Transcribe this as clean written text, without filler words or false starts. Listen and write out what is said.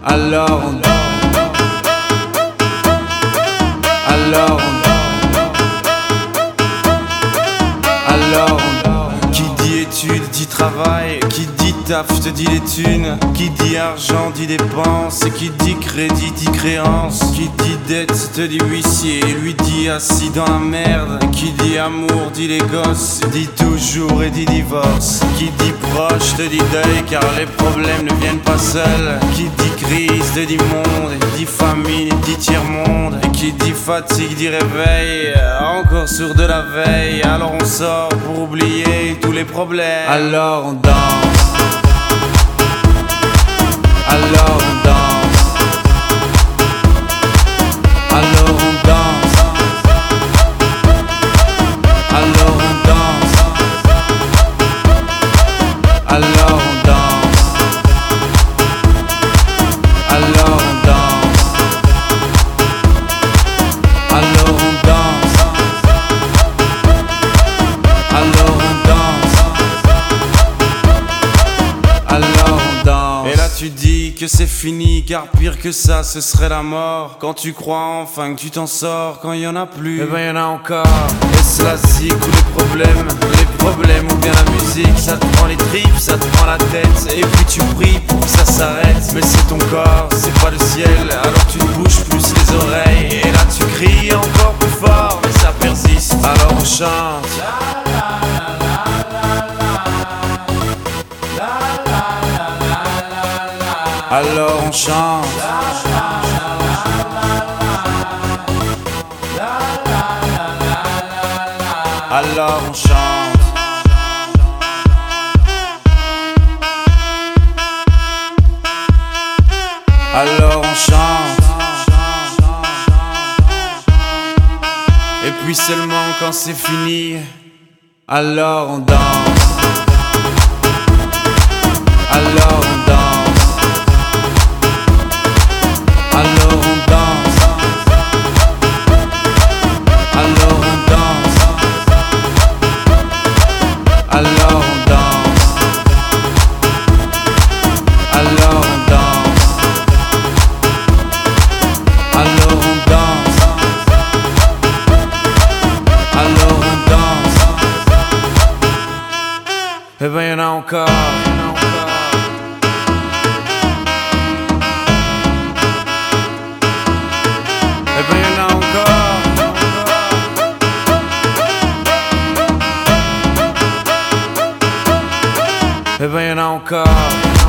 Alors on danse. Alors on qui dit études dit travail, qui dit taf te dit les thunes, qui dit argent dit dépenses, qui dit crédit dit créance, qui dit dette te dit huissier, lui dit assis dans la merde, qui dit amour dit les gosses, dit toujours et dit divorce, qui dit proche te dit deuil car les problèmes ne viennent pas seuls, qui dit crise te dit monde, dit famine dit tiers-monde, et qui dit fatigue dit réveil, encore sur de la veille, alors on sort pour oublier tous les problèmes. Alors on danse. Alors on danse. Alors on danse. Alors on danse. Alors on danse. Alors on danse. Alors on danse. Alors on danse. Alors on danse. Et là tu dis que c'est fini, car pire que ça ce serait la mort. Quand tu crois enfin que tu t'en sors, quand y en a plus, eh ben y en a encore. Est-ce la zik ou les problèmes ou bien la musique? Ça te prend les tripes, ça te prend la tête, et puis tu pries pour que ça s'arrête. Mais c'est ton corps, c'est pas le ciel, alors tu te bouges plus les oreilles. Et là tu cries encore plus fort, mais ça persiste, alors on chante. Alors on chante. Alors on chante. Alors on chante. Et puis seulement quand c'est fini, alors on danse. Alors on danse. Alors on danse. Alors on danse. Alors on danse. Alors on danse. Alors on danse. Alors on danse. Eh ben y'en a encore. Eh ben y'en a encore. Eh ben y'en a encore.